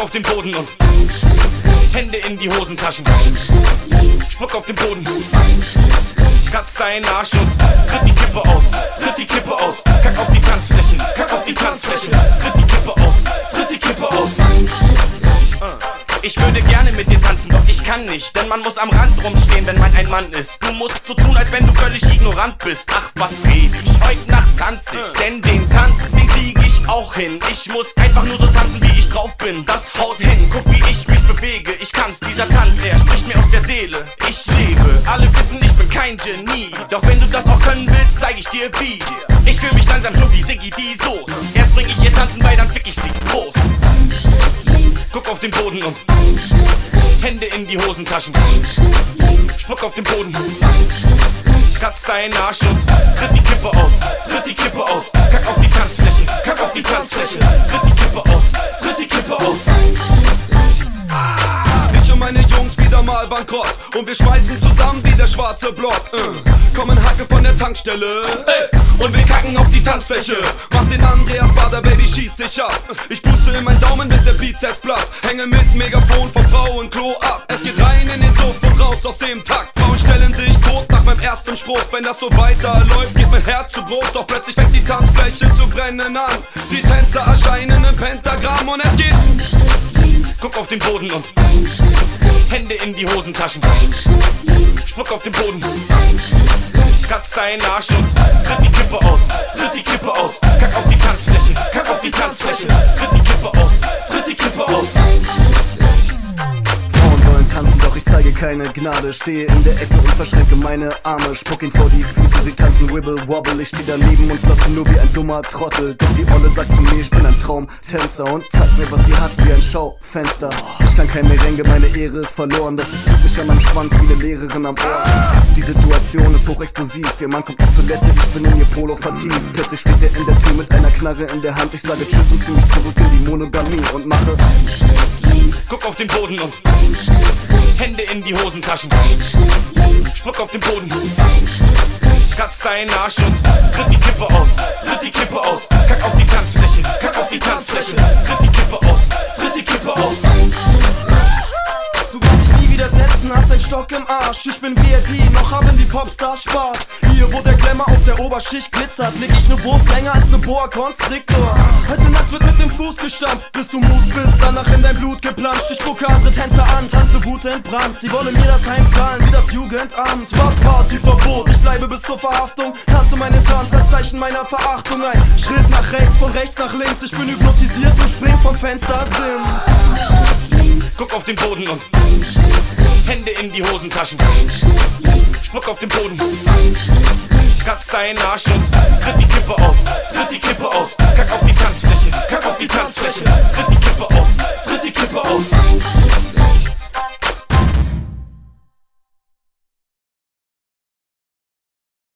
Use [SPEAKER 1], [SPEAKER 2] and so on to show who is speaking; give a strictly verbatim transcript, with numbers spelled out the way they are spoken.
[SPEAKER 1] auf den Boden und Hände in die Hosentaschen. Spuck auf den Boden, kratz deinen Arsch und tritt die Kippe aus, tritt die Kippe aus. Kack auf die Tanzfläche, kack auf die Tanzfläche. Tritt die Kippe aus, tritt die Kippe aus. Ich würde gerne mit dir tanzen, doch ich kann nicht, denn man muss am Rand rumstehen, wenn man ein Mann ist. Du musst so tun, als wenn du völlig ignorant bist. Ach, was red ich? Heute Nacht tanz ich, denn den Tanz, den krieg ich auch hin. Ich muss einfach nur so tanzen, wie ich drauf bin. Das haut hin, guck wie ich mich bewege. Ich kann's, dieser Tanz, er spricht mir aus der Seele. Ich lebe, alle wissen, ich bin kein Genie. Doch wenn du das auch können willst, zeig ich dir wie. Ich fühl mich langsam schon wie Siggi die Soße. Erst bring ich ihr tanzen bei, dann fick ich sie groß. Guck auf den Boden und Hände in die Hosentaschen. Spuck auf den Boden, kratz deinen Arsch und tritt die Kippe aus, tritt die Kippe aus. Kack auf die Tanzfläche, kack auf die Tanzfläche. Tritt die Kippe aus, tritt die Kippe aus.
[SPEAKER 2] Ich und meine Jungs wieder mal bankrott und wir schmeißen zusammen wie der schwarze Block. äh. Kommen Hacke von der Tankstelle, ey. Und wir kacken auf die Tanzfläche. Mach den Andreas Bader, Baby, schieß dich ab. Ich puste in meinen Daumen, bis der Bizeps platzt. Hänge mit Megafon vom Frauenklo ab. Es geht rein in den Suff und raus aus dem Takt. Frauen stellen sich tot nach meinem ersten Spruch. Wenn das so weiterläuft, geht mein Herz zu Brot. Doch plötzlich fängt die Tanzfläche zu brennen an. Die Tänzer erscheinen im Pentagramm und es geht.
[SPEAKER 1] Guck auf den Boden und Hände in die Hosentaschen. Spuck auf den Boden, kratz deinen Arsch und tritt die Kippe aus, tritt die Kippe aus. Kack auf die Tanzfläche, kack auf die Tanzfläche. Tritt die Kippe aus, tritt die Kippe aus.
[SPEAKER 3] Frauen wollen tanzen, doch ich zeige keine Gnade. Stehe in der Ecke und verschränke meine Arme. Spuck ihn vor die Füße, sie tanzen wibble wobble. Ich steh daneben und glotze nur wie ein dummer Trottel. Doch die Olle sagt zu mir, ich bin ein Traumtänzer und zeigt mir, was sie hat, wie ein Schaufenster. Ich kann kein Merengue, meine Ehre ist verloren. Doch sie zieht mich an meinem Schwanz wie eine Lehrerin am Ohr. Die Situation ist hochexplosiv. Ihr Mann kommt auf Toilette, ich bin in ihr Polo vertieft. Plötzlich steht er in der Tür mit einer Knarre in der Hand. Ich sage Tschüss und zieh mich zurück in die Monogamie und mache.
[SPEAKER 1] Guck auf den Boden und Hände in die Hosentaschen. Spuck auf den Boden, kratz deinen Arsch und tritt die Kippe aus, tritt die Kippe aus. Kack auf die Tanzfläche, kack auf die Tanzfläche. Tritt die Kippe aus, tritt die Kippe aus.
[SPEAKER 4] Du wirst dich nie widersetzen, hast einen Stock im Arsch. Ich bin V I P, noch haben die Popstars Spaß. Hier, wo der Glamour aus der Oberschicht glitzert, leg ich ne Wurst länger als ne Boa Constrictor. Heute Nacht wird mit dem Fuß gestampft, bis du Mus bist, danach in dein Blut geplanscht. Ich spucke andere Tänzer an, tanze Wut entbrannt. Sie wollen mir das Heim zahlen wie das Jugendamt. Was Partyverbot, ich bleibe bis zur Verhaftung. Tanze meinen Tanz als Zeichen meiner Verachtung. Ein Schritt nach rechts, von rechts nach links. Ich bin hypnotisiert und spring vom Fenster Sims.
[SPEAKER 1] Guck auf den Boden und Hände in die Hosentaschen. Spuck auf den Boden, kratz deinen Arsch und tritt die Kippe aus, tritt die Kippe aus. Kack auf die